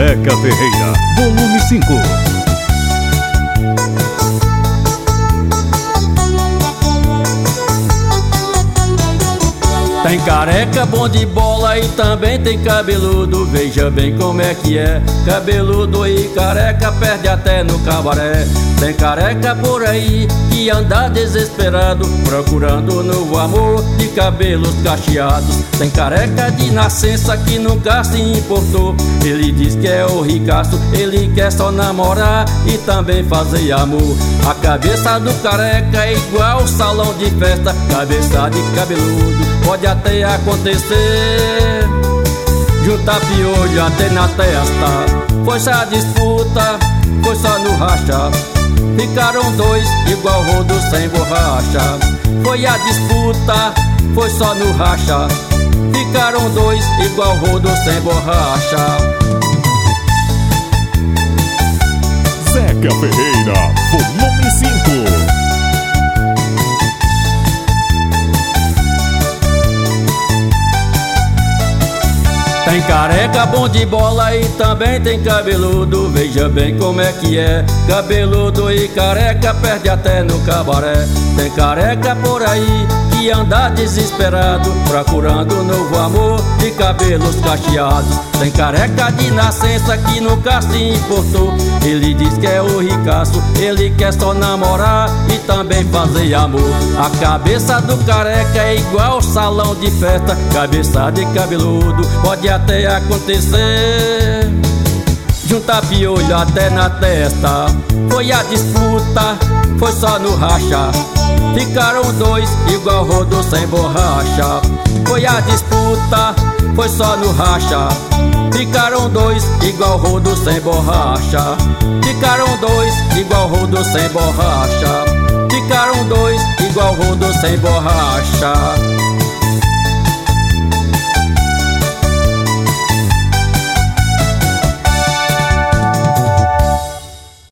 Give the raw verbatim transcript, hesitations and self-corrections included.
Zeca Ferreira, volume cinco. Tem careca bom de bola e também tem cabeludo. Veja bem como é que é. Cabeludo e careca perde até no cabaré. Tem careca por aí que anda desesperado, procurando novo amor de cabelos cacheados. Tem careca de nascença que nunca se importou. Ele diz que é o ricaço, ele quer só namorar e também fazer amor. A cabeça do careca é igual salão de festa. Cabeça de cabeludo pode até acontecer. Juntar piolho até na testa. Foi só a disputa, foi só no racha. Ficaram dois igual rodo sem borracha. Foi a disputa, foi só no racha. Ficaram dois igual rodo sem borracha. Zeca Ferreira, volume cinco. Tem careca bom de bola e também tem cabeludo. Veja bem como é que é. Cabeludo e careca perde até no cabaré. Tem careca por aí que anda desesperado, procurando novo amor de cabelos cacheados. Tem careca de nascença que nunca se importou. Ele diz que é o ricaço, ele quer só namorar e também fazer amor. A cabeça do careca é igual salão de festa. Cabeça de cabeludo pode até acontecer. Juntar piolho até na testa. Foi a disputa, foi só no racha. Ficaram dois igual rodo sem borracha. Foi a disputa, foi só no racha. Ficaram dois igual rodo sem borracha. Ficaram dois igual rodo sem borracha. Ficaram dois igual rodo sem borracha.